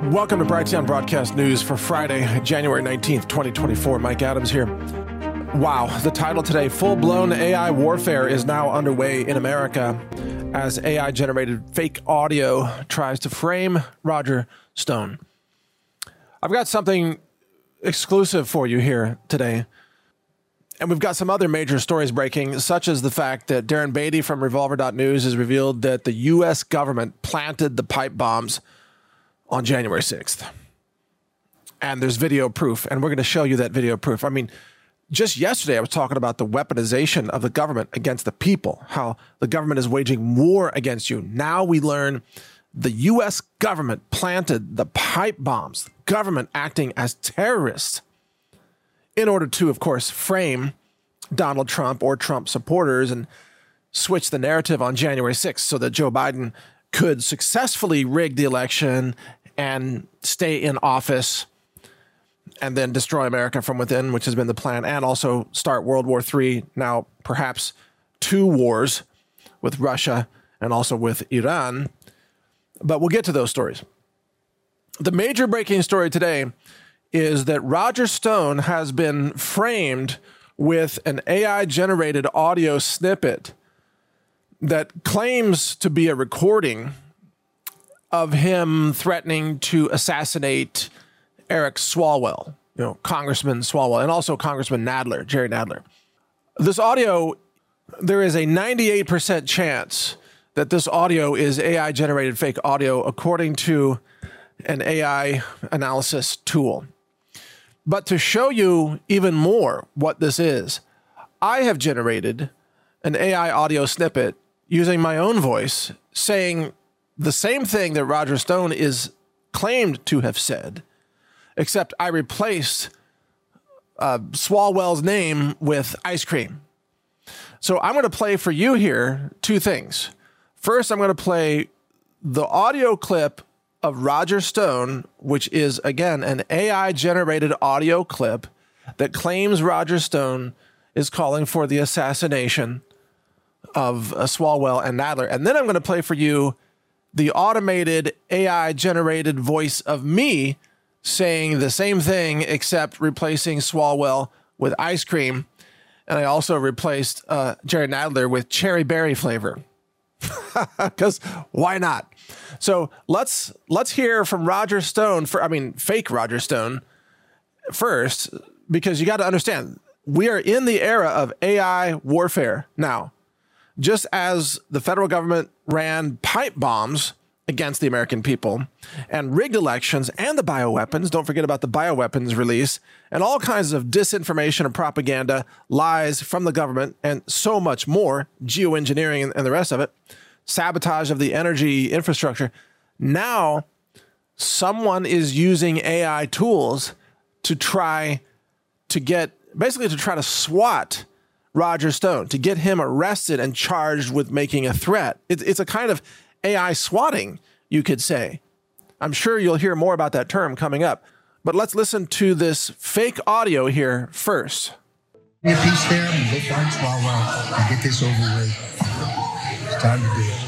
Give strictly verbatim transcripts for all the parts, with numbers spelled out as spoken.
Welcome to Brighteon Broadcast News for Friday, January nineteenth, twenty twenty-four. Mike Adams here. Wow, the title today, full-blown A I warfare is now underway in America as A I-generated fake audio tries to frame Roger Stone. I've got something exclusive for you here today. And we've got some other major stories breaking, such as the fact that Darren Beatty from Revolver dot news has revealed that the U S government planted the pipe bombs on January sixth. And there's video proof, and we're going to show you that video proof. I mean, just yesterday I was talking about the weaponization of the government against the people, how the government is waging war against you. Now we learn the U S government planted the pipe bombs, government acting as terrorists in order to, of course, frame Donald Trump or Trump supporters and switch the narrative on January sixth so that Joe Biden could successfully rig the election and stay in office and then destroy America from within, which has been the plan, and also start World War Three, now perhaps two wars with Russia and also with Iran. But we'll get to those stories. The major breaking story today is that Roger Stone has been framed with an A I-generated audio snippet that claims to be a recording of him threatening to assassinate Eric Swalwell, you know, Congressman Swalwell, and also Congressman Nadler, Jerry Nadler. This audio, there is a ninety-eight percent chance that this audio is A I-generated fake audio, according to an A I analysis tool. But to show you even more what this is, I have generated an A I audio snippet using my own voice saying the same thing that Roger Stone is claimed to have said, except I replaced uh, Swalwell's name with ice cream. So I'm going to play for you here two things. First, I'm going to play the audio clip of Roger Stone, which is, again, an A I-generated audio clip that claims Roger Stone is calling for the assassination of uh, Swalwell and Nadler. And then I'm going to play for you the automated A I-generated voice of me saying the same thing, except replacing Swalwell with ice cream. And I also replaced uh, Jerry Nadler with cherry berry flavor. Because why not? So let's let's hear from Roger Stone, for I mean, fake Roger Stone first, because you got to understand, we are in the era of A I warfare now. Just as the federal government ran pipe bombs against the American people and rigged elections and the bioweapons, don't forget about the bioweapons release, and all kinds of disinformation and propaganda, lies from the government, and so much more, geoengineering and, and the rest of it, sabotage of the energy infrastructure. Now, someone is using A I tools to try to get, basically to try to swat Roger Stone, to get him arrested and charged with making a threat. It, it's a kind of A I swatting, you could say. I'm sure you'll hear more about that term coming up. But let's listen to this fake audio here first. Be a piece there and go find Swalwell and get this over with. It's time to do it.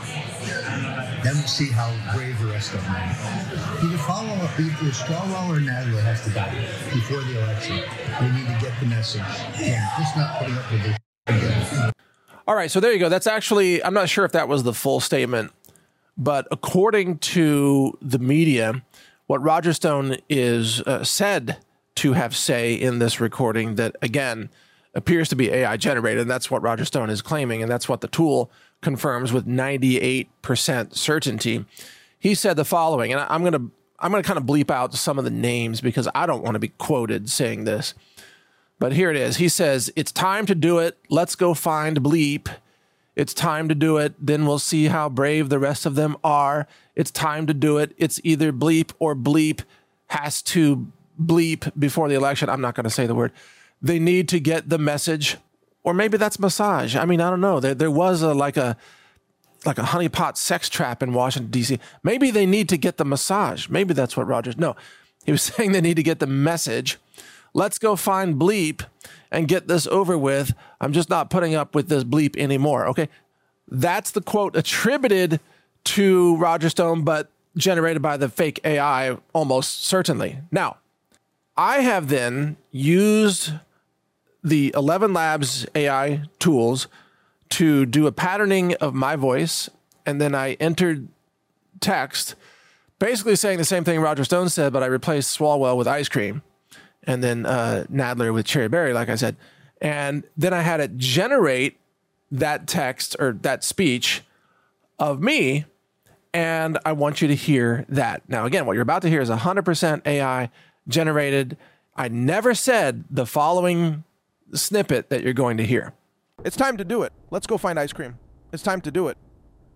Then we'll see how brave the rest of them are. Either follow up, either Swalwell or Nadler has to die before the election. We need to get the message. Yeah, just not putting up with it again. All right, so there you go. That's actually, I'm not sure if that was the full statement, but according to the media, what Roger Stone is uh, said to have say in this recording that, again, appears to be A I generated, and that's what Roger Stone is claiming, and that's what the tool confirms with ninety-eight percent certainty. He said the following, and I'm going to I'm going to kind of bleep out some of the names because I don't want to be quoted saying this. But here it is. He says, "It's time to do it. Let's go find bleep. It's time to do it. Then we'll see how brave the rest of them are. It's time to do it. It's either bleep or bleep has to bleep before the election." I'm not going to say the word. They need to get the message. Or maybe that's massage. I mean, I don't know. There, there was a like a like a honeypot sex trap in Washington, D C. Maybe they need to get the massage. Maybe that's what Rogers... No, he was saying they need to get the message. Let's go find bleep and get this over with. I'm just not putting up with this bleep anymore. Okay, that's the quote attributed to Roger Stone, but generated by the fake A I, almost certainly. Now, I have then used the eleven Labs A I tools to do a patterning of my voice, and then I entered text, basically saying the same thing Roger Stone said, but I replaced Swalwell with ice cream, and then uh, Nadler with cherry berry, like I said. And then I had it generate that text or that speech of me, and I want you to hear that. Now, again, what you're about to hear is one hundred percent A I generated. I never said the following snippet that you're going to hear. It's time to do it. Let's go find ice cream. It's time to do it.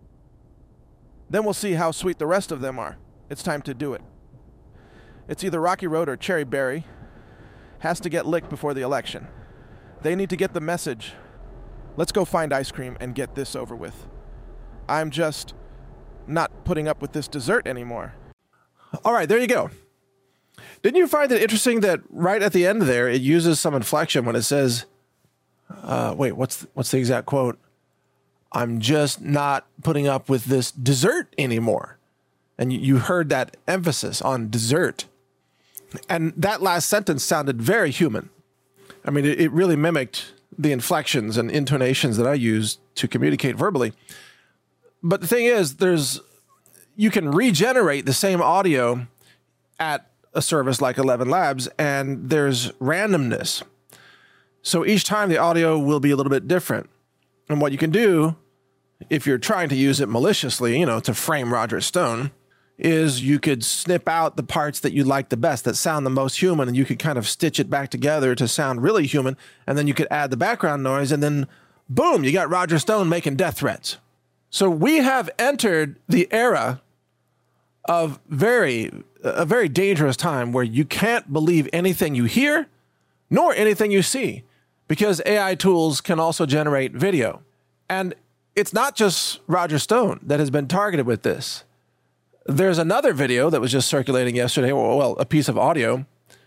Then we'll see how sweet the rest of them are. It's time to do it. It's either Rocky Road or Cherry Berry. Has to get licked before the election. They need to get the message. Let's go find ice cream and get this over with. I'm just not putting up with this dessert anymore. All right, there you go. Didn't you find it interesting that right at the end there, it uses some inflection when it says, uh, wait, what's the, what's the exact quote? I'm just not putting up with this dessert anymore. And you, you heard that emphasis on dessert. And that last sentence sounded very human. I mean, it, it really mimicked the inflections and intonations that I use to communicate verbally. But the thing is, there's you can regenerate the same audio at a service like eleven Labs, and there's randomness. So each time the audio will be a little bit different. And what you can do, if you're trying to use it maliciously, you know, to frame Roger Stone, is you could snip out the parts that you like the best, that sound the most human, and you could kind of stitch it back together to sound really human, and then you could add the background noise, and then boom, you got Roger Stone making death threats. So we have entered the era of very, a very dangerous time where you can't believe anything you hear, nor anything you see, because A I tools can also generate video. And it's not just Roger Stone that has been targeted with this. There's another video that was just circulating yesterday, well, a piece of audio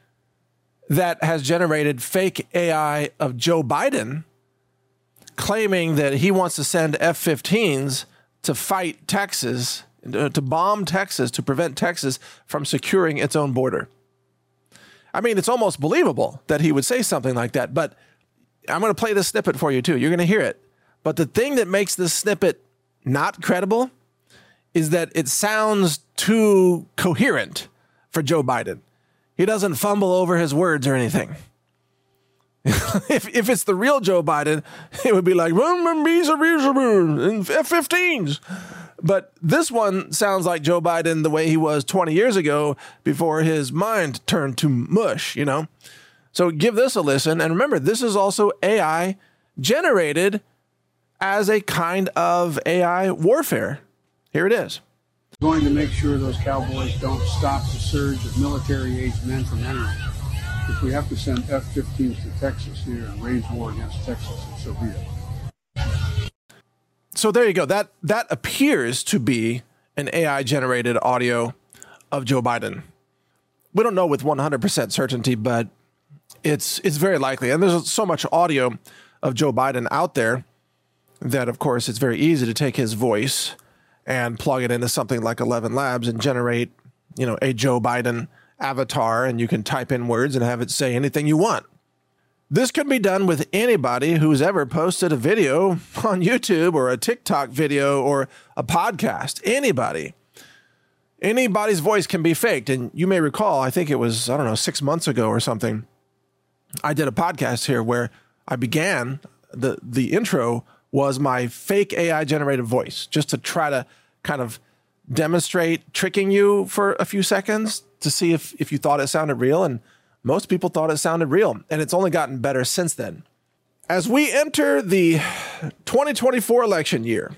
that has generated fake A I of Joe Biden claiming that he wants to send F fifteens to fight Texas, to bomb Texas, to prevent Texas from securing its own border. I mean, it's almost believable that he would say something like that, but I'm going to play this snippet for you too. You're going to hear it. But the thing that makes this snippet not credible is that it sounds too coherent for Joe Biden. He doesn't fumble over his words or anything. if if it's the real Joe Biden, it would be like, F fifteens. But this one sounds like Joe Biden the way he was twenty years ago before his mind turned to mush, you know? So give this a listen. And remember, this is also A I generated as a kind of A I warfare. Here it is. Going to make sure those cowboys don't stop the surge of military-aged men from entering. If we have to send F fifteens to Texas here and wage war against Texas, so be it. So there you go. That that appears to be an A I-generated audio of Joe Biden. We don't know with one hundred percent certainty, but it's it's very likely. And there's so much audio of Joe Biden out there that, of course, it's very easy to take his voice and plug it into something like eleven Labs and generate, you know, a Joe Biden avatar, and you can type in words and have it say anything you want. This could be done with anybody who's ever posted a video on YouTube or a TikTok video or a podcast. Anybody. Anybody's voice can be faked. And you may recall, I think it was, I don't know, six months ago or something, I did a podcast here where I began, the, the intro was my fake A I generated voice, just to try to kind of demonstrate tricking you for a few seconds to see if, if you thought it sounded real. And most people thought it sounded real. And it's only gotten better since then. As we enter the twenty twenty-four election year,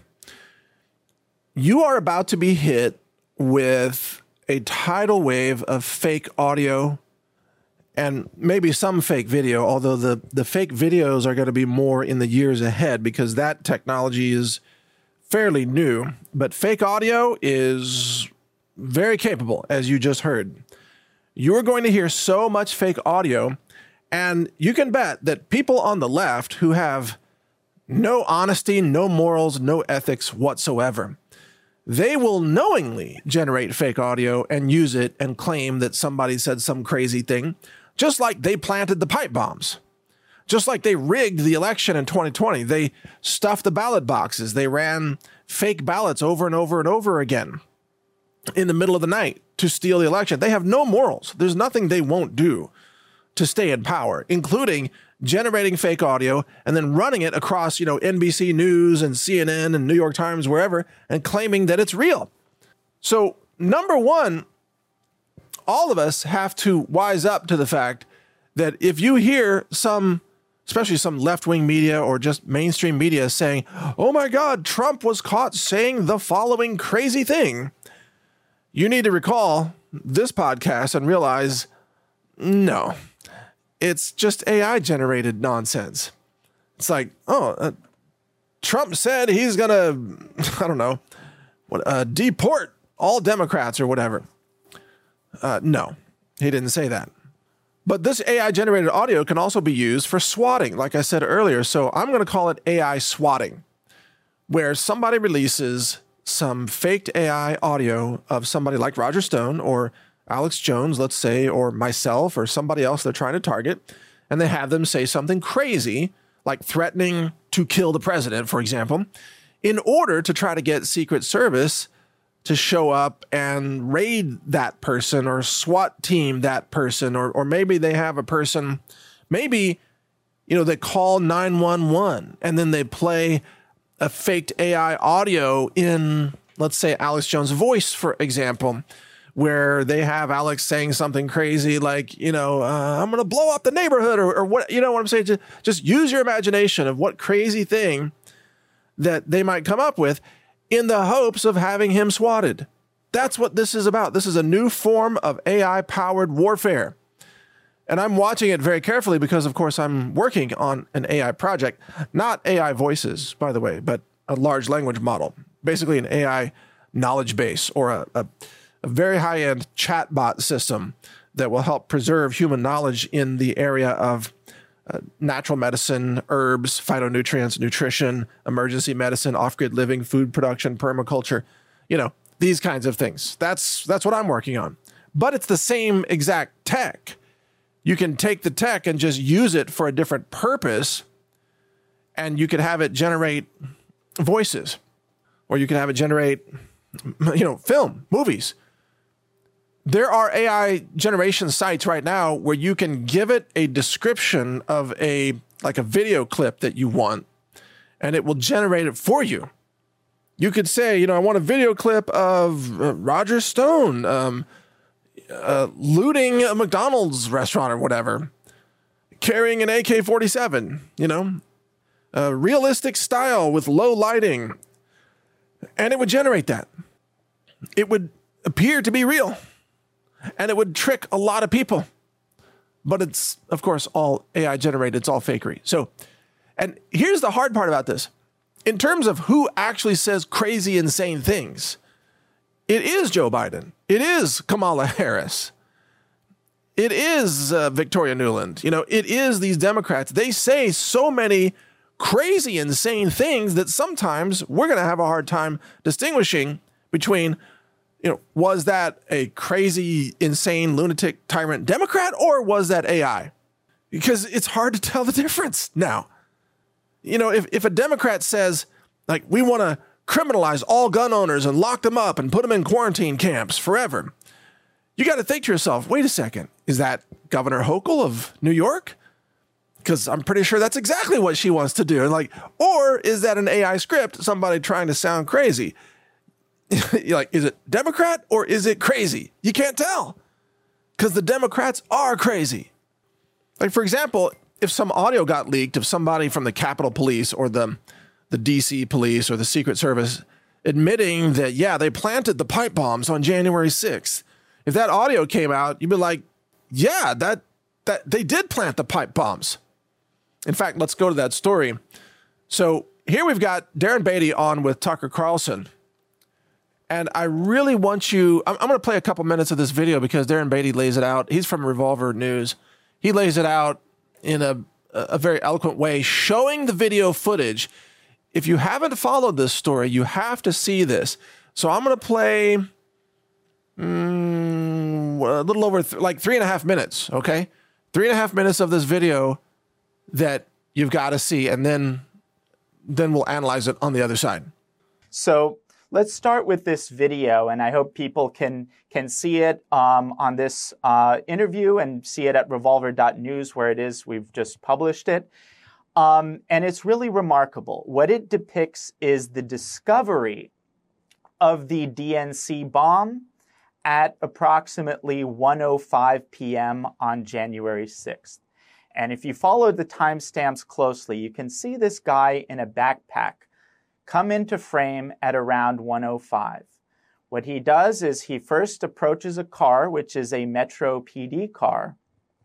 you are about to be hit with a tidal wave of fake audio and maybe some fake video, although the, the fake videos are going to be more in the years ahead because that technology is fairly new. But fake audio is very capable, as you just heard. You're going to hear so much fake audio, and you can bet that people on the left who have no honesty, no morals, no ethics whatsoever, they will knowingly generate fake audio and use it and claim that somebody said some crazy thing, just like they planted the pipe bombs, just like they rigged the election in twenty twenty. They stuffed the ballot boxes. They ran fake ballots over and over and over again in the middle of the night to steal the election. They have no morals. There's nothing they won't do to stay in power, including generating fake audio and then running it across, you know, N B C News and C N N and New York Times, wherever, and claiming that it's real. So, number one, all of us have to wise up to the fact that if you hear some, especially some left-wing media or just mainstream media saying, oh my God, Trump was caught saying the following crazy thing, you need to recall this podcast and realize, no, it's just A I generated nonsense. It's like, oh, uh, Trump said he's going to, I don't know, what, uh, deport all Democrats or whatever. Uh, no, he didn't say that. But this A I generated audio can also be used for swatting, like I said earlier. So I'm going to call it A I swatting, where somebody releases some faked A I audio of somebody like Roger Stone or Alex Jones, let's say, or myself or somebody else they're trying to target, and they have them say something crazy, like threatening to kill the president, for example, in order to try to get Secret Service to show up and raid that person or SWAT team that person, or or maybe they have a person, maybe, you know, they call nine one one and then they play a faked A I audio in, let's say, Alex Jones' voice, for example, where they have Alex saying something crazy like, you know, uh, I'm going to blow up the neighborhood or, or what, you know what I'm saying? Just, just use your imagination of what crazy thing that they might come up with in the hopes of having him swatted. That's what this is about. This is a new form of A I-powered warfare. And I'm watching it very carefully because, of course, I'm working on an A I project, not A I voices, by the way, but a large language model, basically an A I knowledge base or a, a a very high-end chatbot system that will help preserve human knowledge in the area of uh, natural medicine, herbs, phytonutrients, nutrition, emergency medicine, off-grid living, food production, permaculture, you know, these kinds of things. That's that's what I'm working on. But it's the same exact tech. You can take the tech and just use it for a different purpose, and you could have it generate voices, or you can have it generate, you know, film, movies. There are A I generation sites right now where you can give it a description of a, like a video clip that you want, and it will generate it for you. You could say, you know, I want a video clip of uh, Roger Stone um, uh, looting a McDonald's restaurant or whatever, carrying an A K forty-seven, you know, a realistic style with low lighting, and it would generate that. It would appear to be real. And it would trick a lot of people. But it's, of course, all A I generated. It's all fakery. So, and here's the hard part about this. In terms of who actually says crazy, insane things, it is Joe Biden. It is Kamala Harris. It is uh, Victoria Nuland. You know, it is these Democrats. They say so many crazy, insane things that sometimes we're going to have a hard time distinguishing between, you know, was that a crazy, insane, lunatic, tyrant Democrat, or was that A I? Because it's hard to tell the difference now. You know, if, if a Democrat says, like, we want to criminalize all gun owners and lock them up and put them in quarantine camps forever, you got to think to yourself, wait a second, is that Governor Hochul of New York? Because I'm pretty sure that's exactly what she wants to do. And like, or is that an A I script, somebody trying to sound crazy? You're like, is it Democrat or is it crazy? You can't tell because the Democrats are crazy. Like, for example, if some audio got leaked of somebody from the Capitol Police or the, the D C Police or the Secret Service admitting that, yeah, they planted the pipe bombs on January sixth. If that audio came out, you'd be like, yeah, that that they did plant the pipe bombs. In fact, let's go to that story. So here we've got Darren Beatty on with Tucker Carlson. And I really want you, I'm, I'm going to play a couple minutes of this video because Darren Beatty lays it out. He's from Revolver News. He lays it out in a, a very eloquent way, showing the video footage. If you haven't followed this story, you have to see this. So I'm going to play mm, a little over th- like three and a half minutes. Okay. Three and a half minutes of this video that you've got to see, and then then we'll analyze it on the other side. So let's start with this video, and I hope people can can see it um, on this uh, interview and see it at revolver dot news, where it is. We've just published it. Um, and it's really remarkable. What it depicts is the discovery of the D N C bomb at approximately one oh five p.m. on January sixth. And if you follow the timestamps closely, you can see this guy in a backpack come into frame at around one oh five. What he does is he first approaches a car, which is a Metro P D car,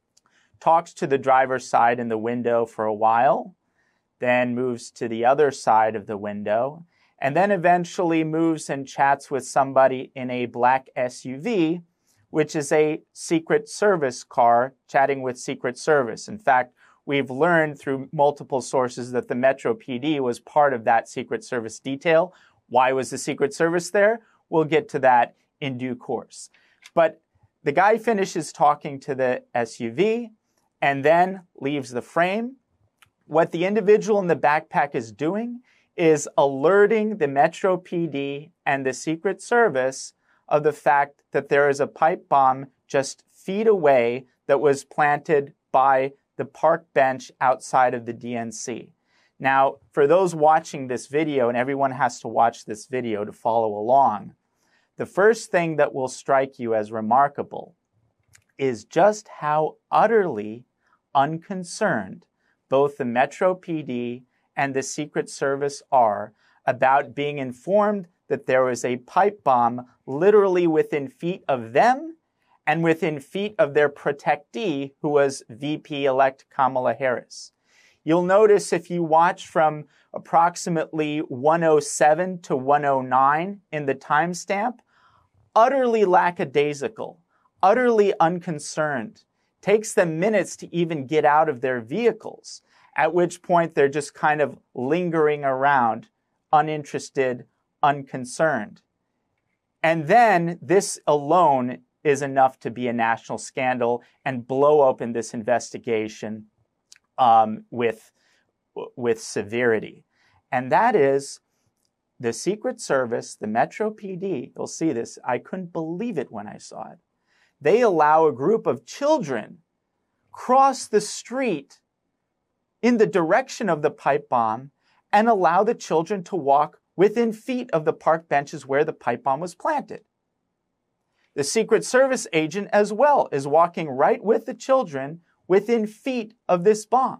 talks to the driver's side in the window for a while, then moves to the other side of the window, and then eventually moves and chats with somebody in a black S U V, which is a Secret Service car chatting with Secret Service. In fact, we've learned through multiple sources that the Metro P D was part of that Secret Service detail. Why was the Secret Service there? We'll get to that in due course. But the guy finishes talking to the S U V and then leaves the frame. What the individual in the backpack is doing is alerting the Metro P D and the Secret Service of the fact that there is a pipe bomb just feet away that was planted by the park bench outside of the D N C. Now, for those watching this video, and everyone has to watch this video to follow along, the first thing that will strike you as remarkable is just how utterly unconcerned both the Metro P D and the Secret Service are about being informed that there was a pipe bomb literally within feet of them and within feet of their protectee, who was V P-elect Kamala Harris. You'll notice if you watch from approximately one oh seven to one oh nine in the timestamp, utterly lackadaisical, utterly unconcerned. Takes them minutes to even get out of their vehicles, at which point they're just kind of lingering around, uninterested, unconcerned. And then this alone is enough to be a national scandal and blow open this investigation um, with, with severity. And that is the Secret Service, the Metro P D, you'll see this, I couldn't believe it when I saw it. They allow a group of children cross the street in the direction of the pipe bomb and allow the children to walk within feet of the park benches where the pipe bomb was planted. The Secret Service agent as well is walking right with the children within feet of this bomb.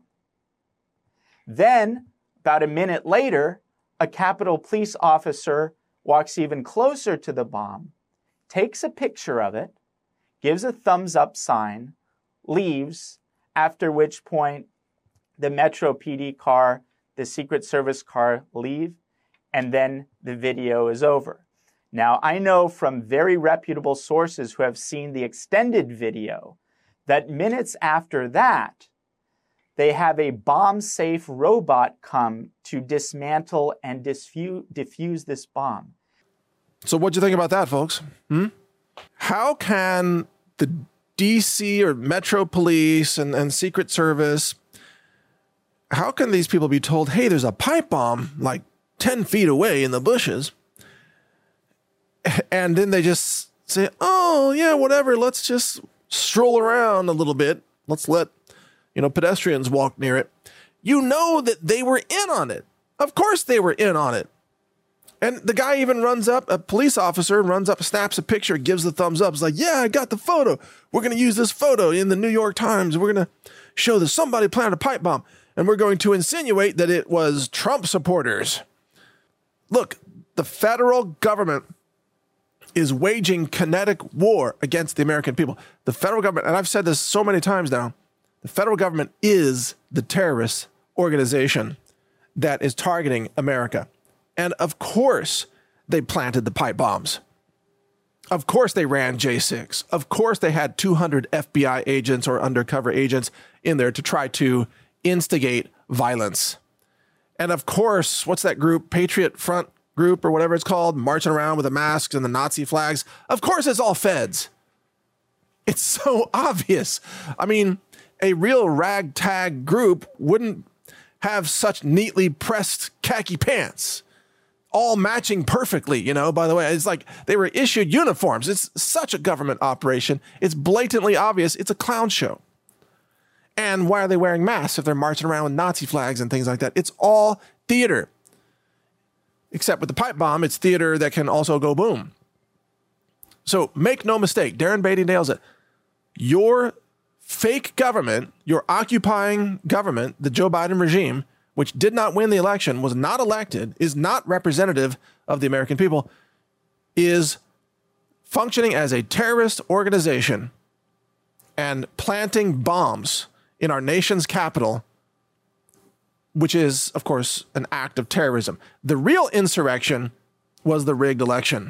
Then, about a minute later, a Capitol Police officer walks even closer to the bomb, takes a picture of it, gives a thumbs up sign, leaves, after which point the Metro P D car, the Secret Service car leave, and then the video is over. Now, I know from very reputable sources who have seen the extended video that minutes after that, they have a bomb-safe robot come to dismantle and disfuse, diffuse this bomb. So what'd you think about that, folks? Hmm? How can the D C or Metro Police and, and Secret Service, how can these people be told, hey, there's a pipe bomb like ten feet away in the bushes, and then they just say, oh, yeah, whatever, let's just stroll around a little bit. Let's let, you know, pedestrians walk near it. You know that they were in on it. Of course they were in on it. And the guy even runs up, a police officer runs up, snaps a picture, gives the thumbs up. It's like, yeah, I got the photo. We're going to use this photo in the New York Times. We're going to show that somebody planted a pipe bomb. And we're going to insinuate that it was Trump supporters. Look, the federal government is waging kinetic war against the American people. The federal government, and I've said this so many times now, the federal government is the terrorist organization that is targeting America. And of course, they planted the pipe bombs. Of course, they ran J six. Of course, they had two hundred F B I agents or undercover agents in there to try to instigate violence. And of course, what's that group? Patriot Front group or whatever it's called, marching around with the masks and the Nazi flags. Of course, it's all feds. It's so obvious. I mean, a real ragtag group wouldn't have such neatly pressed khaki pants, all matching perfectly, you know, by the way. It's like they were issued uniforms. It's such a government operation. It's blatantly obvious. It's a clown show. And why are they wearing masks if they're marching around with Nazi flags and things like that? It's all theater. Except with the pipe bomb, it's theater that can also go boom. So make no mistake, Darren Beatty nails it. Your fake government, your occupying government, the Joe Biden regime, which did not win the election, was not elected, is not representative of the American people, is functioning as a terrorist organization and planting bombs in our nation's capital, which is, of course, an act of terrorism. The real insurrection was the rigged election.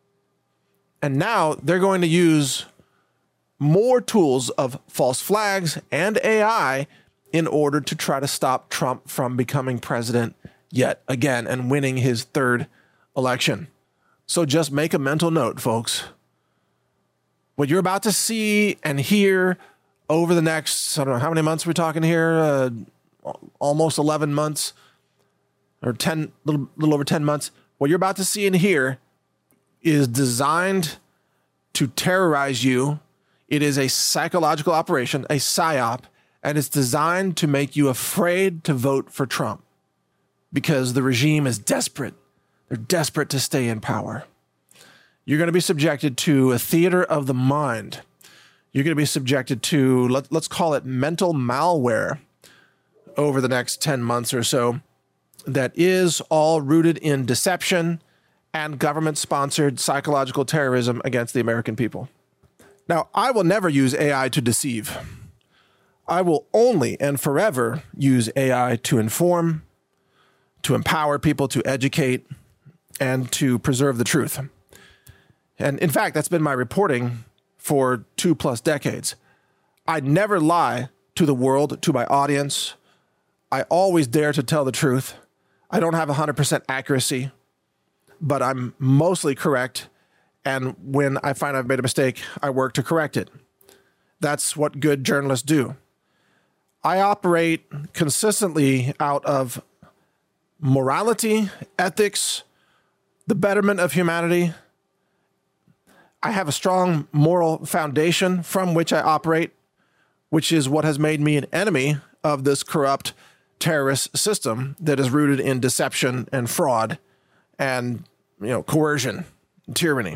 And now they're going to use more tools of false flags and A I in order to try to stop Trump from becoming president yet again and winning his third election. So just make a mental note, folks. What you're about to see and hear over the next, I don't know, how many months we're talking here? Uh, almost eleven months or ten, little, little over ten months. What you're about to see and hear is designed to terrorize you. It is a psychological operation, a psyop, and it's designed to make you afraid to vote for Trump because the regime is desperate. They're desperate to stay in power. You're going to be subjected to a theater of the mind. You're going to be subjected to, let, let's call it mental malware over the next ten months or so that is all rooted in deception and government-sponsored psychological terrorism against the American people. Now, I will never use A I to deceive. I will only and forever use A I to inform, to empower people, to educate, and to preserve the truth. And in fact, that's been my reporting for two plus decades. I never lie to the world, to my audience. I always dare to tell the truth. I don't have one hundred percent accuracy, but I'm mostly correct. And when I find I've made a mistake, I work to correct it. That's what good journalists do. I operate consistently out of morality, ethics, the betterment of humanity. I have a strong moral foundation from which I operate, which is what has made me an enemy of this corrupt terrorist system that is rooted in deception and fraud and, you know, coercion and tyranny.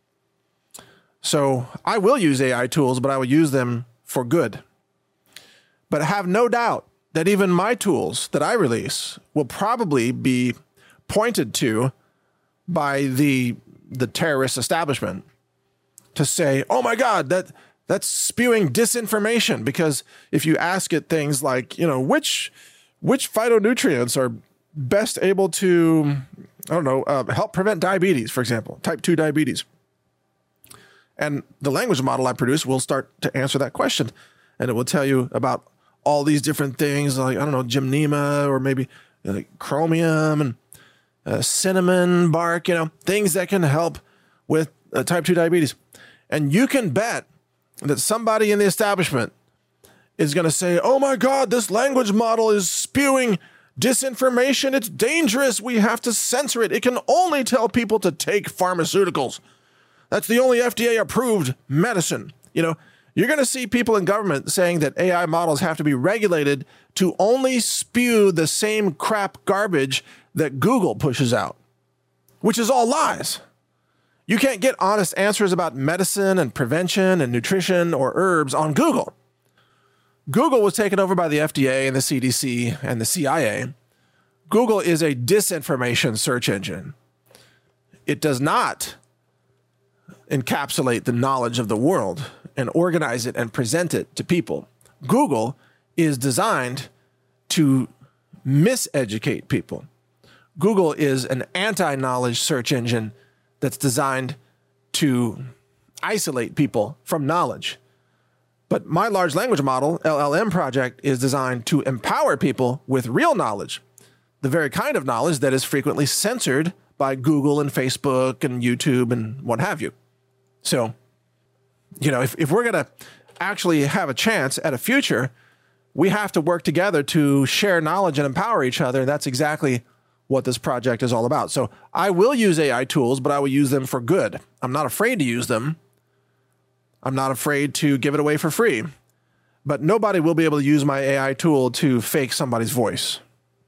So I will use A I tools, but I will use them for good. But have no doubt that even my tools that I release will probably be pointed to by the the terrorist establishment to say, oh my God, that that's spewing disinformation. Because if you ask it things like, you know, which which phytonutrients are best able to, I don't know, uh, help prevent diabetes, for example, type two diabetes. And the language model I produce will start to answer that question. And it will tell you about all these different things like, I don't know, gymnema or maybe like chromium and uh, cinnamon bark, you know, things that can help with uh, type two diabetes. And you can bet that somebody in the establishment is going to say, oh my God, this language model is spewing disinformation. It's dangerous. We have to censor it. It can only tell people to take pharmaceuticals. That's the only F D A approved medicine. You know, you're going to see people in government saying that A I models have to be regulated to only spew the same crap garbage that Google pushes out, which is all lies. You can't get honest answers about medicine and prevention and nutrition or herbs on Google. Google was taken over by the F D A and the C D C and the C I A. Google is a disinformation search engine. It does not encapsulate the knowledge of the world and organize it and present it to people. Google is designed to miseducate people. Google is an anti-knowledge search engine that's designed to isolate people from knowledge. But my large language model, L L M project, is designed to empower people with real knowledge, the very kind of knowledge that is frequently censored by Google and Facebook and YouTube and what have you. So, you know, if, if we're going to actually have a chance at a future, we have to work together to share knowledge and empower each other. That's exactly what this project is all about. So I will use A I tools, but I will use them for good. I'm not afraid to use them. I'm not afraid to give it away for free. But nobody will be able to use my A I tool to fake somebody's voice.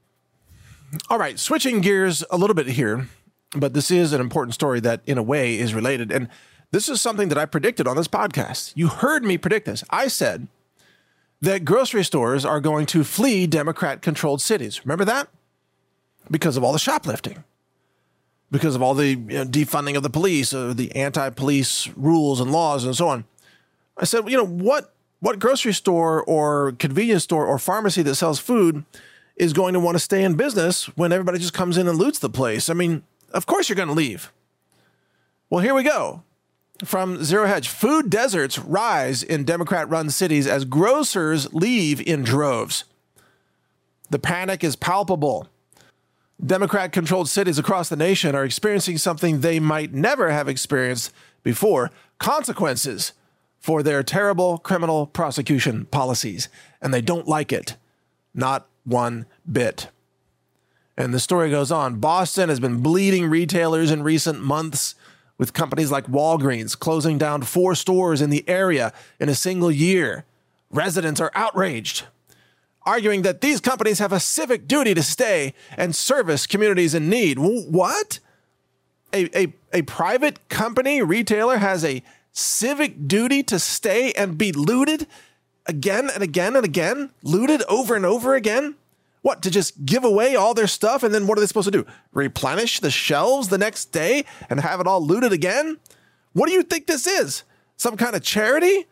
All right, switching gears a little bit here, but this is an important story that in a way is related. And this is something that I predicted on this podcast. You heard me predict this. I said that grocery stores are going to flee Democrat-controlled cities. Remember that? Because of all the shoplifting, because of all the you know, defunding of the police, or the anti-police rules and laws and so on. I said, you know, what, what grocery store or convenience store or pharmacy that sells food is going to want to stay in business when everybody just comes in and loots the place? I mean, of course you're going to leave. Well, here we go. From Zero Hedge, food deserts rise in Democrat-run cities as grocers leave in droves. The panic is palpable. Democrat-controlled cities across the nation are experiencing something they might never have experienced before: consequences for their terrible criminal prosecution policies. And they don't like it. Not one bit. And the story goes on. Boston has been bleeding retailers in recent months, with companies like Walgreens closing down four stores in the area in a single year. Residents are outraged, arguing that these companies have a civic duty to stay and service communities in need. What? A, a, a private company retailer has a civic duty to stay and be looted again and again and again? Looted over and over again? What, to just give away all their stuff, and then what are they supposed to do? Replenish the shelves the next day and have it all looted again? What do you think this is? Some kind of charity?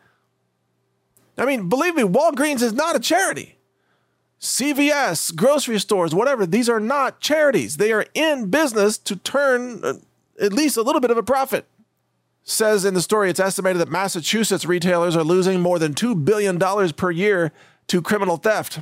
I mean, believe me, Walgreens is not a charity. C V S, grocery stores, whatever, these are not charities. They are in business to turn uh, at least a little bit of a profit. Says in the story, it's estimated that Massachusetts retailers are losing more than two billion dollars per year to criminal theft.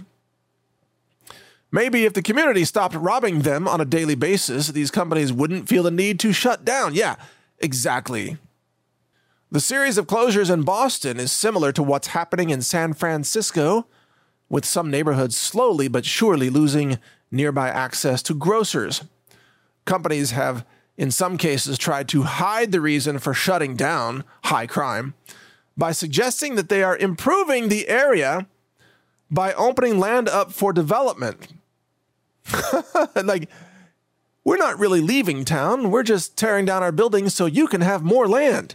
Maybe if the community stopped robbing them on a daily basis, these companies wouldn't feel the need to shut down. Yeah, exactly. The series of closures in Boston is similar to what's happening in San Francisco, with some neighborhoods slowly but surely losing nearby access to grocers. Companies have, in some cases, tried to hide the reason for shutting down high crime by suggesting that they are improving the area by opening land up for development. Like, we're not really leaving town. We're just tearing down our buildings so you can have more land.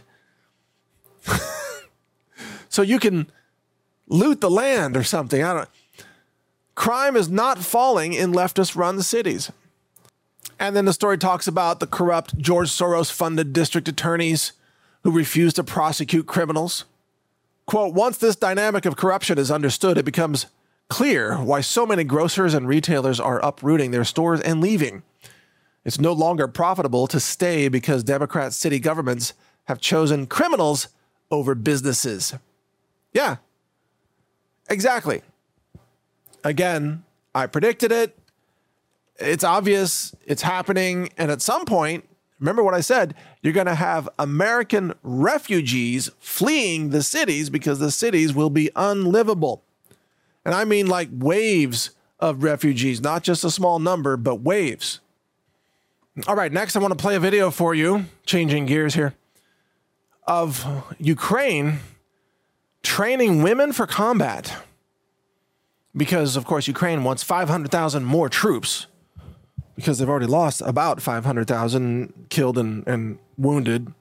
So you can loot the land or something. I don't. Crime is not falling in leftist-run cities. And then the story talks about the corrupt George Soros-funded district attorneys who refuse to prosecute criminals. Quote, once this dynamic of corruption is understood, it becomes clear why so many grocers and retailers are uprooting their stores and leaving. It's no longer profitable to stay because Democrat city governments have chosen criminals over businesses. Yeah, exactly. Again, I predicted it. It's obvious. It's happening. And at some point, remember what I said, you're going to have American refugees fleeing the cities because the cities will be unlivable. And I mean like waves of refugees, not just a small number, but waves. All right, next I want to play a video for you, changing gears here, of Ukraine training women for combat. Because, of course, Ukraine wants five hundred thousand more troops because they've already lost about five hundred thousand killed and, and wounded.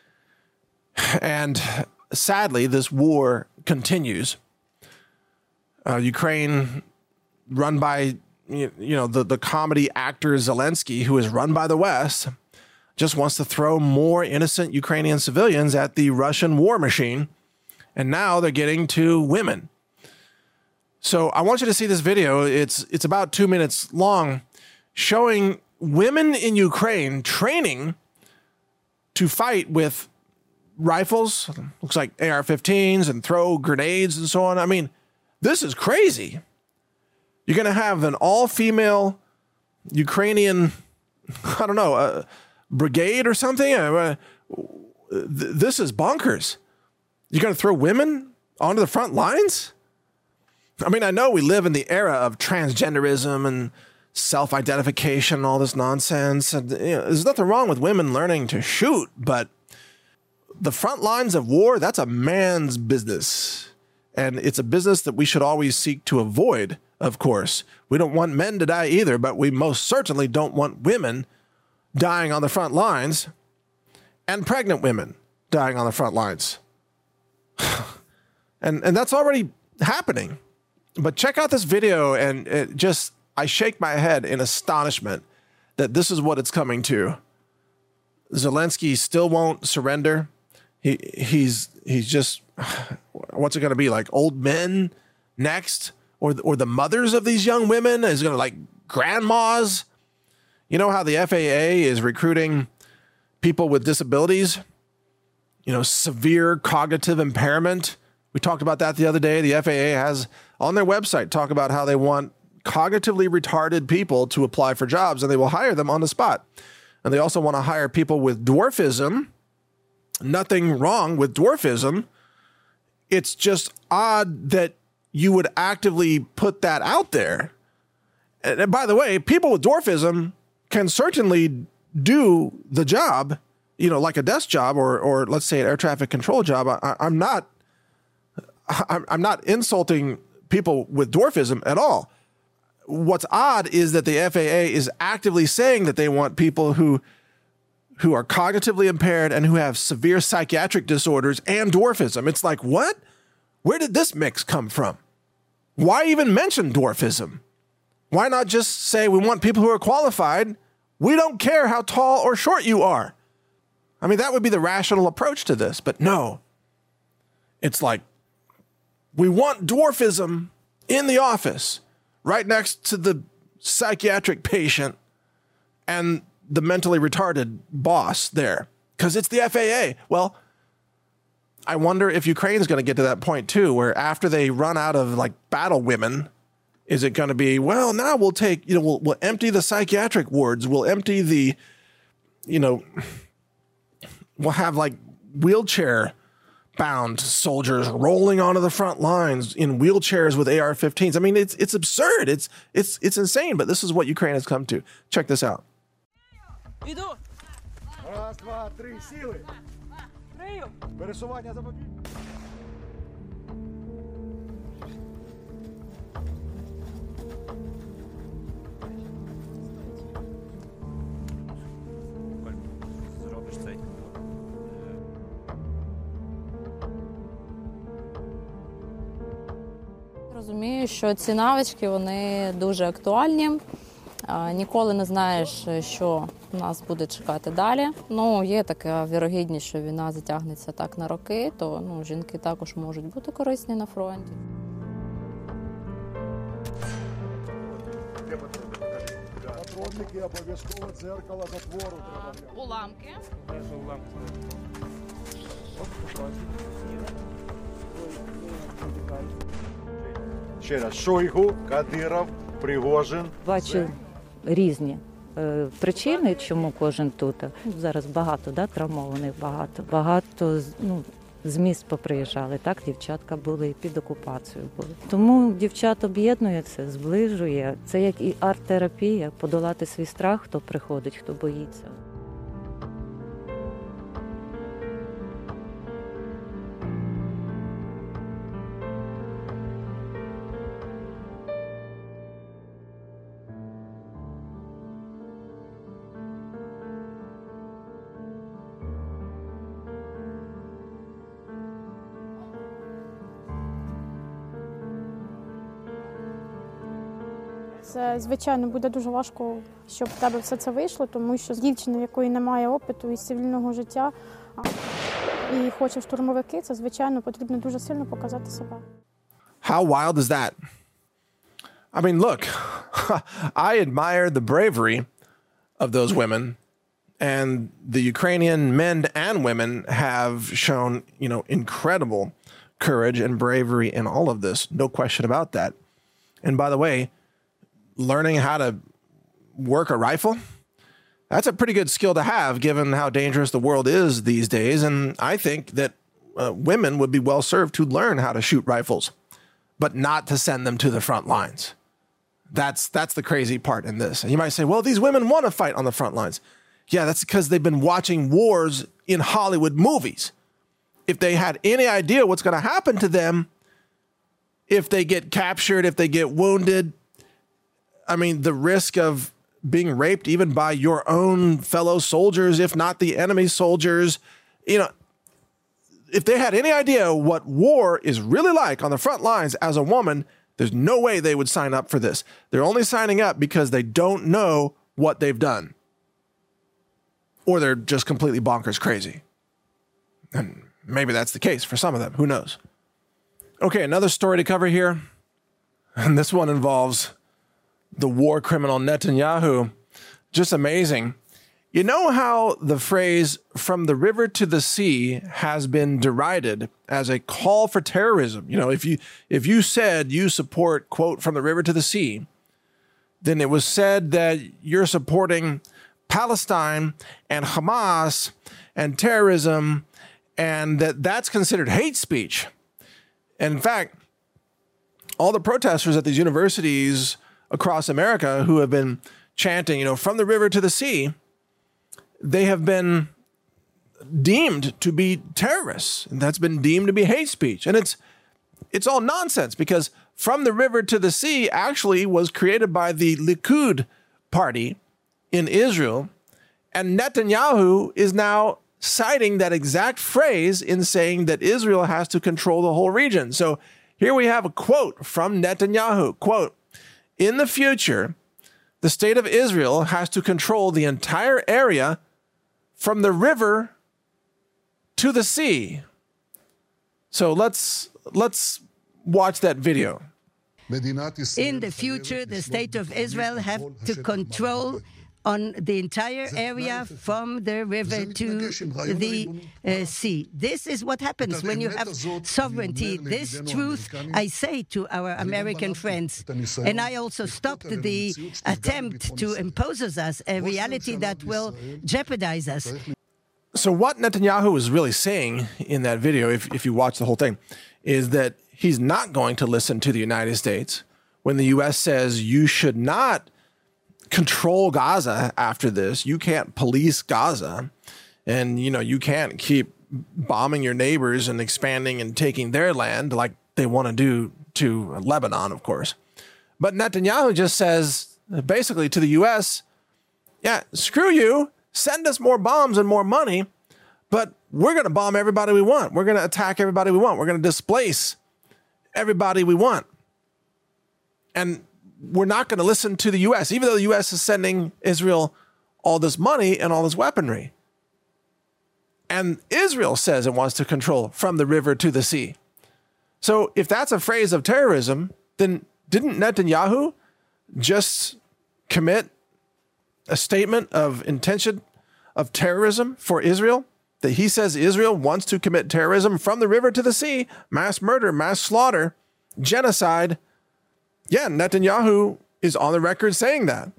And sadly, this war continues. Uh, Ukraine, run by you know the, the comedy actor Zelensky, who is run by the West, just wants to throw more innocent Ukrainian civilians at the Russian war machine. And now they're getting to women. So I want you to see this video. It's it's about two minutes long, showing women in Ukraine training to fight with rifles, looks like A R fifteens, and throw grenades and so on. I mean, this is crazy. You're going to have an all-female Ukrainian I don't know, a brigade or something? Uh, th- this is bonkers. You're going to throw women onto the front lines? I mean, I know we live in the era of transgenderism and self-identification and all this nonsense. And, you know, there's nothing wrong with women learning to shoot, but the front lines of war, that's a man's business. And it's a business that we should always seek to avoid, of course. We don't want men to die either, but we most certainly don't want women dying on the front lines and pregnant women dying on the front lines. and and that's already happening. But check out this video, and it just, I shake my head in astonishment that this is what it's coming to. Zelensky still won't surrender. He he's he's just, what's it going to be, like old men next, or or the mothers of these young women? Is it going to like grandmas? You know how the F A A is recruiting people with disabilities, you know, severe cognitive impairment. We talked about that the other day. The F A A has on their website talk about how they want cognitively retarded people to apply for jobs, and they will hire them on the spot. And they also want to hire people with dwarfism. Nothing wrong with dwarfism. It's just odd that you would actively put that out there. And by the way, people with dwarfism can certainly do the job, you know, like a desk job or, or let's say an air traffic control job. I, I'm not, I'm not insulting people with dwarfism at all. What's odd is that the F A A is actively saying that they want people who who are cognitively impaired and who have severe psychiatric disorders and dwarfism. It's like, what? Where did this mix come from? Why even mention dwarfism? Why not just say we want people who are qualified? We don't care how tall or short you are. I mean, that would be the rational approach to this, but no. It's like, we want dwarfism in the office, right next to the psychiatric patient and the mentally retarded boss there, because it's the F A A. Well, I wonder if Ukraine's going to get to that point too, where after they run out of like battle women, is it going to be, well, now we'll take, you know, we'll, we'll empty the psychiatric wards. We'll empty the, you know, we'll have like wheelchair bound soldiers rolling onto the front lines in wheelchairs with A R fifteens. I mean, it's, it's absurd. It's, it's, it's insane, but this is what Ukraine has come to. Check this out. Іду. Раз, два, три, сіли. Прийом. Пересування запобіг. Зробиш цей. Розумію, що ці навички, вони дуже актуальні. Ніколи не знаєш, що нас буде чекати далі. Ну, є така вірогідність, що війна затягнеться так на роки, то ну, жінки також можуть бути корисні на фронті. Патронники, обов'язково дзеркало затвору треба. Уламки. Ще раз, Шойгу, Кадиров, Пригожин. Бачу різні е, причини, чому кожен тут. Зараз багато, да, травмованих, багато. Багато ну, з міст поприїжджали, так, дівчатка були і під окупацією були. Тому дівчат об'єднує це, зближує. Це як і арт-терапія, подолати свій страх, хто приходить, хто боїться. Це, звичайно, буде дуже важко, щоб в тебе все це вийшло, тому що з дівчиною, в якої немає опиту із цивільного життя, і хоче в штурмовики, це, звичайно, потрібно дуже сильно показати себе. How wild is that? I mean, look, I admire the bravery of those women, and the Ukrainian men and women have shown, you know, incredible courage and bravery in all of this. No question about that. And by the way, learning how to work a rifle, That's a pretty good skill to have given how dangerous the world is these days. And I think that uh, women would be well served to learn how to shoot rifles, but not to send them to the front lines. That's that's the crazy part in this. And you might say, well, these women want to fight on the front lines. Yeah, that's because they've been watching wars in Hollywood movies. If they had any idea what's going to happen to them, if they get captured, if they get wounded, I mean, the risk of being raped even by your own fellow soldiers, if not the enemy soldiers, you know, if they had any idea what war is really like on the front lines as a woman, there's no way they would sign up for this. They're only signing up because they don't know what they've done. Or they're just completely bonkers crazy. And maybe that's the case for some of them. Who knows? Okay, another story to cover here. And this one involves the war criminal Netanyahu. Just amazing. You know how the phrase "from the river to the sea" has been derided as a call for terrorism? You know, if you if you said you support, quote, "from the river to the sea," then it was said that you're supporting Palestine and Hamas and terrorism, and that that's considered hate speech. And in fact, all the protesters at these universities across America who have been chanting, you know, "from the river to the sea," they have been deemed to be terrorists. And that's been deemed to be hate speech. And it's it's all nonsense, because "from the river to the sea" actually was created by the Likud party in Israel. And Netanyahu is now citing that exact phrase in saying that Israel has to control the whole region. So here we have a quote from Netanyahu, quote, "In the future, the state of Israel has to control the entire area from the river to the sea." So let's let's watch that video. In the future, the state of Israel have to control on the entire area from the river to the uh, sea. This is what happens when you have sovereignty. This truth I say to our American friends. And I also stopped the attempt to impose us a reality that will jeopardize us. So what Netanyahu is really saying in that video, if, if you watch the whole thing, is that he's not going to listen to the United States when the U S says you should not control Gaza after this. You can't police Gaza, and you know you can't keep bombing your neighbors and expanding and taking their land like they want to do to Lebanon, of course. But Netanyahu just says basically to the U S, yeah, screw you, send us more bombs and more money, but we're going to bomb everybody we want. We're going to attack everybody we want. We're going to displace everybody we want. And we're not going to listen to the U S, even though the U S is sending Israel all this money and all this weaponry. And Israel says it wants to control from the river to the sea. So if that's a phrase of terrorism, then didn't Netanyahu just commit a statement of intention of terrorism for Israel? That he says Israel wants to commit terrorism from the river to the sea, mass murder, mass slaughter, genocide. Yeah, Netanyahu is on the record saying that.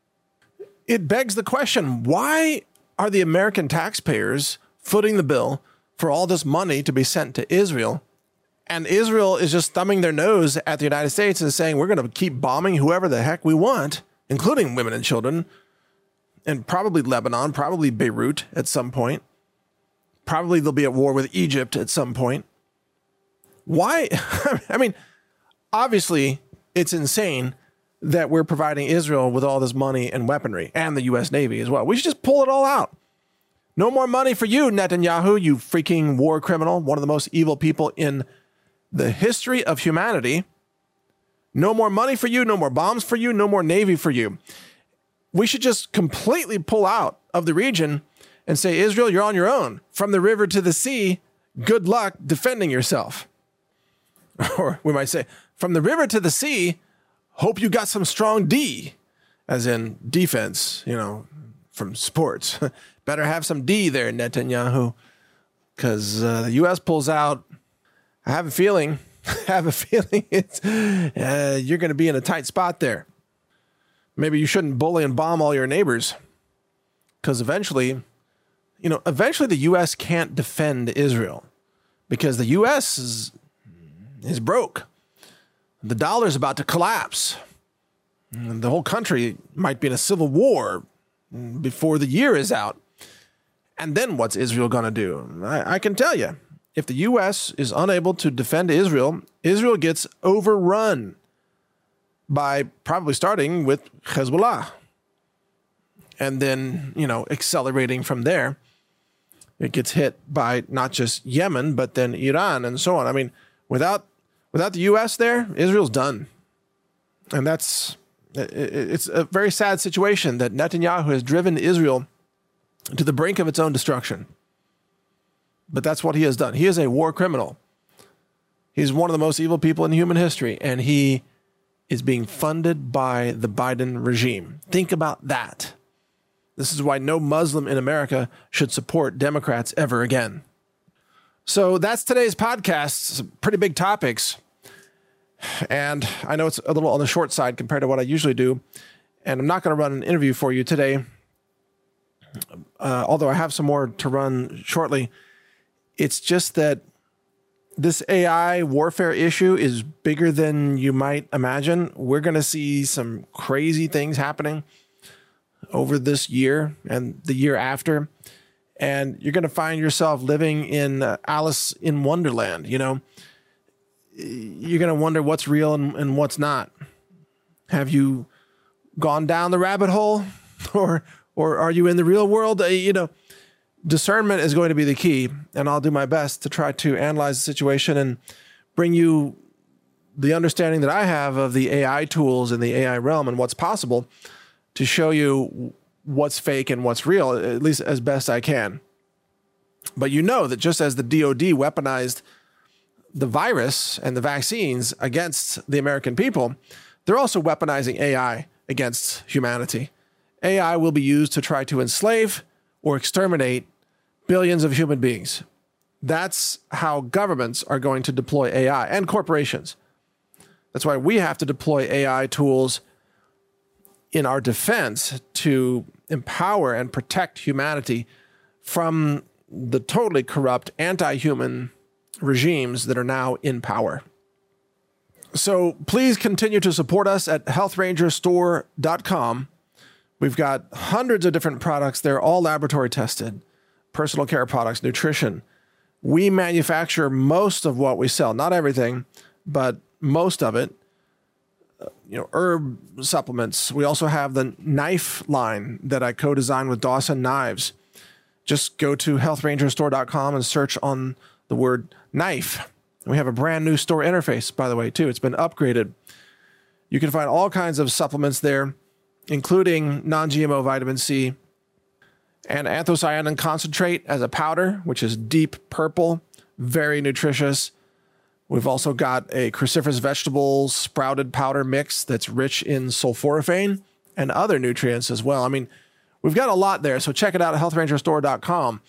It begs the question, why are the American taxpayers footing the bill for all this money to be sent to Israel? And Israel is just thumbing their nose at the United States and saying, we're going to keep bombing whoever the heck we want, including women and children, and probably Lebanon, probably Beirut at some point. Probably they'll be at war with Egypt at some point. Why? I mean, obviously, it's insane that we're providing Israel with all this money and weaponry, and the U S Navy as well. We should just pull it all out. No more money for you, Netanyahu, you freaking war criminal, one of the most evil people in the history of humanity. No more money for you, no more bombs for you, no more Navy for you. We should just completely pull out of the region and say, Israel, you're on your own. From the river to the sea, good luck defending yourself. Or we might say, from the river to the sea, hope you got some strong D, as in defense, you know, from sports. Better have some D there, Netanyahu, because uh, the U S pulls out. I have a feeling, I have a feeling it's uh, you're going to be in a tight spot there. Maybe you shouldn't bully and bomb all your neighbors. because eventually, you know, eventually the U S can't defend Israel because the U S is, is broke. The dollar's about to collapse. And the whole country might be in a civil war before the year is out. And then what's Israel going to do? I, I can tell you, if the U S is unable to defend Israel, Israel gets overrun by probably starting with Hezbollah. And then, you know, accelerating from there, it gets hit by not just Yemen, but then Iran and so on. I mean, without without the U S there, Israel's done. And that's, it's a very sad situation that Netanyahu has driven Israel to the brink of its own destruction. But that's what he has done. He is a war criminal. He's one of the most evil people in human history, and he is being funded by the Biden regime. Think about that. This is why no Muslim in America should support Democrats ever again. So that's today's podcast. Some pretty big topics. And I know it's a little on the short side compared to what I usually do. And I'm not going to run an interview for you today, uh, although I have some more to run shortly. It's just that this A I warfare issue is bigger than you might imagine. We're going to see some crazy things happening over this year and the year after. And you're going to find yourself living in uh, Alice in Wonderland. You know, you're going to wonder what's real and, and what's not. Have you gone down the rabbit hole, or or are you in the real world? Uh, you know, discernment is going to be the key, and I'll do my best to try to analyze the situation and bring you the understanding that I have of the A I tools in the A I realm and what's possible to show you what's fake and what's real, at least as best I can. But you know that just as the D O D weaponized the virus and the vaccines against the American people, they're also weaponizing A I against humanity. A I will be used to try to enslave or exterminate billions of human beings. That's how governments are going to deploy A I, and corporations. That's why we have to deploy A I tools in our defense to empower and protect humanity from the totally corrupt, anti-human regimes that are now in power. So please continue to support us at health ranger store dot com. We've got hundreds of different products. They're all laboratory tested. Personal care products, nutrition. We manufacture most of what we sell. Not everything, but most of it. Uh, you know, herb supplements. We also have the knife line that I co-designed with Dawson Knives. Just go to health ranger store dot com and search on the word knife. We have a brand new store interface, by the way, too. It's been upgraded. You can find all kinds of supplements there, including non-G M O vitamin C and anthocyanin concentrate as a powder, which is deep purple, very nutritious. We've also got a cruciferous vegetable sprouted powder mix that's rich in sulforaphane and other nutrients as well. I mean, we've got a lot there, so check it out at health ranger store dot com.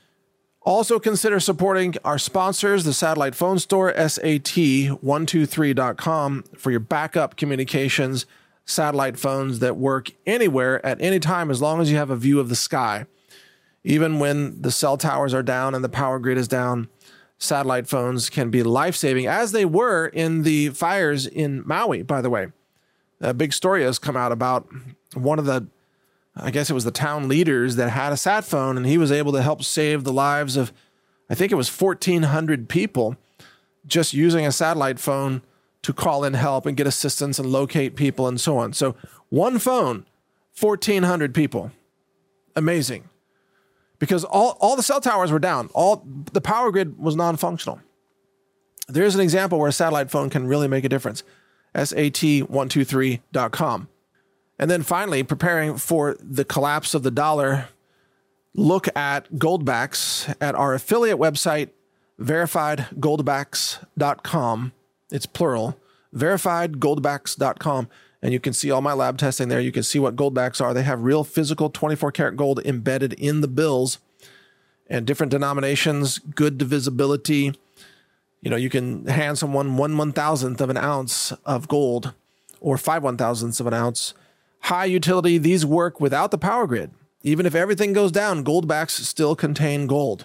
Also consider supporting our sponsors, the satellite phone store, S A T one two three dot com, for your backup communications, satellite phones that work anywhere at any time as long as you have a view of the sky. Even when the cell towers are down and the power grid is down, satellite phones can be life-saving, as they were in the fires in Maui, by the way. A big story has come out about one of the, I guess it was the town leaders that had a sat phone, and he was able to help save the lives of, I think it was fourteen hundred people, just using a satellite phone to call in help and get assistance and locate people and so on. So one phone, fourteen hundred people. Amazing. Because all, all the cell towers were down. All the power grid was non-functional. There's an example where a satellite phone can really make a difference. S A T one two three dot com. And then finally, preparing for the collapse of the dollar, look at Goldbacks at our affiliate website, verified goldbacks dot com. It's plural, verified goldbacks dot com. And you can see all my lab testing there. You can see what Goldbacks are. They have real physical twenty-four karat gold embedded in the bills, and different denominations, good divisibility. You know, you can hand someone one one thousandth of an ounce of gold or five one thousandths of an ounce. High utility. These work without the power grid. Even if everything goes down, Goldbacks still contain gold.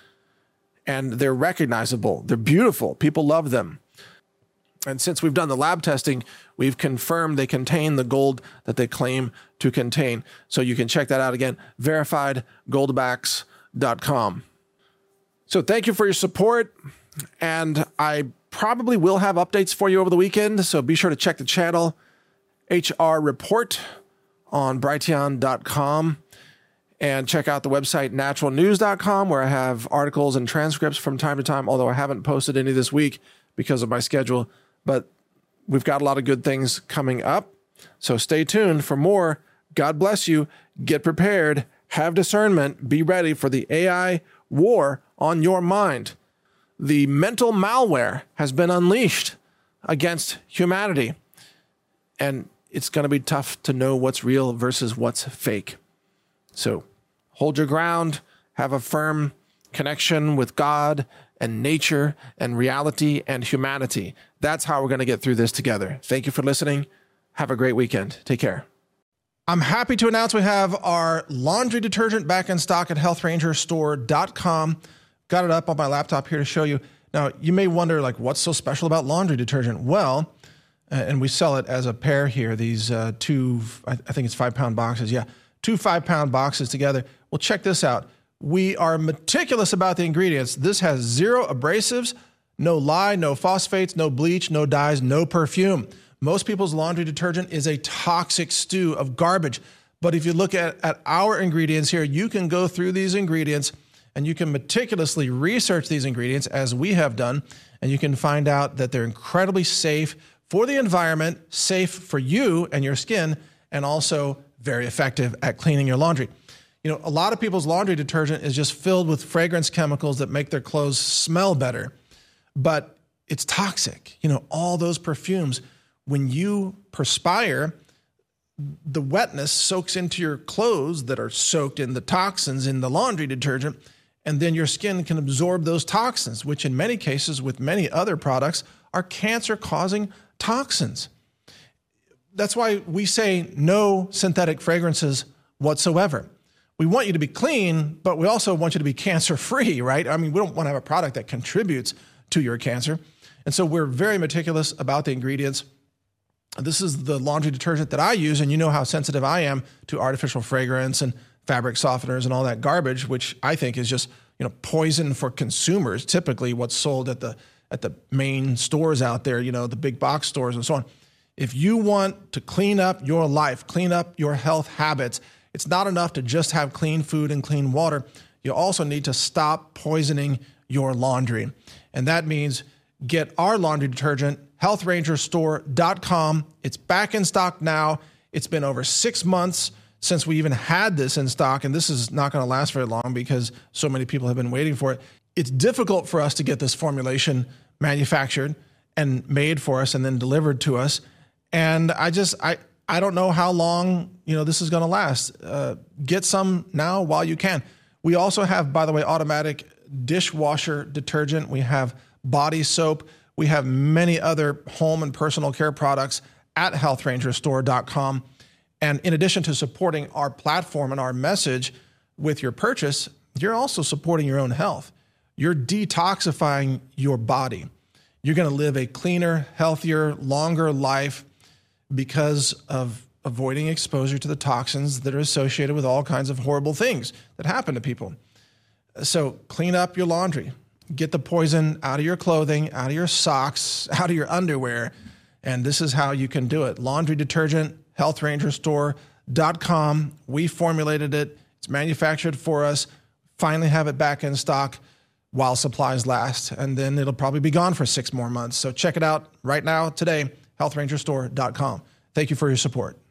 And they're recognizable. They're beautiful. People love them. And since we've done the lab testing, we've confirmed they contain the gold that they claim to contain. So you can check that out again, verified goldbacks dot com. So thank you for your support. And I probably will have updates for you over the weekend. So be sure to check the channel, H R Report, on Brighteon dot com. And check out the website natural news dot com, where I have articles and transcripts from time to time, although I haven't posted any this week because of my schedule. But we've got a lot of good things coming up. So stay tuned for more. God bless you. Get prepared. Have discernment. Be ready for the A I war on your mind. The mental malware has been unleashed against humanity. And it's going to be tough to know what's real versus what's fake. So hold your ground. Have a firm connection with God and nature and reality and humanity. That's how we're going to get through this together. Thank you for listening. Have a great weekend. Take care. I'm happy to announce we have our laundry detergent back in stock at health ranger store dot com. Got it up on my laptop here to show you. Now, you may wonder, like, what's so special about laundry detergent? Well, uh, and we sell it as a pair here, these uh, two, I, I think it's five pound boxes. Yeah, two five pound boxes together. Well, check this out. We are meticulous about the ingredients. This has zero abrasives, no lye, no phosphates, no bleach, no dyes, no perfume. Most people's laundry detergent is a toxic stew of garbage. But if you look at, at our ingredients here, you can go through these ingredients and you can meticulously research these ingredients, as we have done, and you can find out that they're incredibly safe for the environment, safe for you and your skin, and also very effective at cleaning your laundry. You know, a lot of people's laundry detergent is just filled with fragrance chemicals that make their clothes smell better, but it's toxic. You know, all those perfumes, when you perspire, the wetness soaks into your clothes that are soaked in the toxins in the laundry detergent, and then your skin can absorb those toxins, which in many cases with many other products are cancer-causing toxins. That's why we say no synthetic fragrances whatsoever. We want you to be clean, but we also want you to be cancer-free, right? I mean, we don't want to have a product that contributes to your cancer. And so we're very meticulous about the ingredients. This is the laundry detergent that I use, and you know how sensitive I am to artificial fragrance and fabric softeners and all that garbage, which I think is just, you know, poison for consumers, typically what's sold at the at the main stores out there, you know, the big box stores and so on. If you want to clean up your life, clean up your health habits, it's not enough to just have clean food and clean water. You also need to stop poisoning your laundry. And that means get our laundry detergent, health ranger store dot com. It's back in stock now. It's been over six months since we even had this in stock, and this is not going to last very long because so many people have been waiting for it. It's difficult for us to get this formulation manufactured and made for us and then delivered to us. And I just, I, I don't know how long, you know, this is going to last. Uh, get some now while you can. We also have, by the way, automatic dishwasher detergent. We have body soap. We have many other home and personal care products at health ranger store dot com. And in addition to supporting our platform and our message with your purchase, you're also supporting your own health. You're detoxifying your body. You're going to live a cleaner, healthier, longer life because of avoiding exposure to the toxins that are associated with all kinds of horrible things that happen to people. So clean up your laundry. Get the poison out of your clothing, out of your socks, out of your underwear. And this is how you can do it. Laundry detergent, health ranger store dot com. We formulated it. It's manufactured for us. Finally have it back in stock while supplies last. And then it'll probably be gone for six more months. So check it out right now, today, health ranger store dot com. Thank you for your support.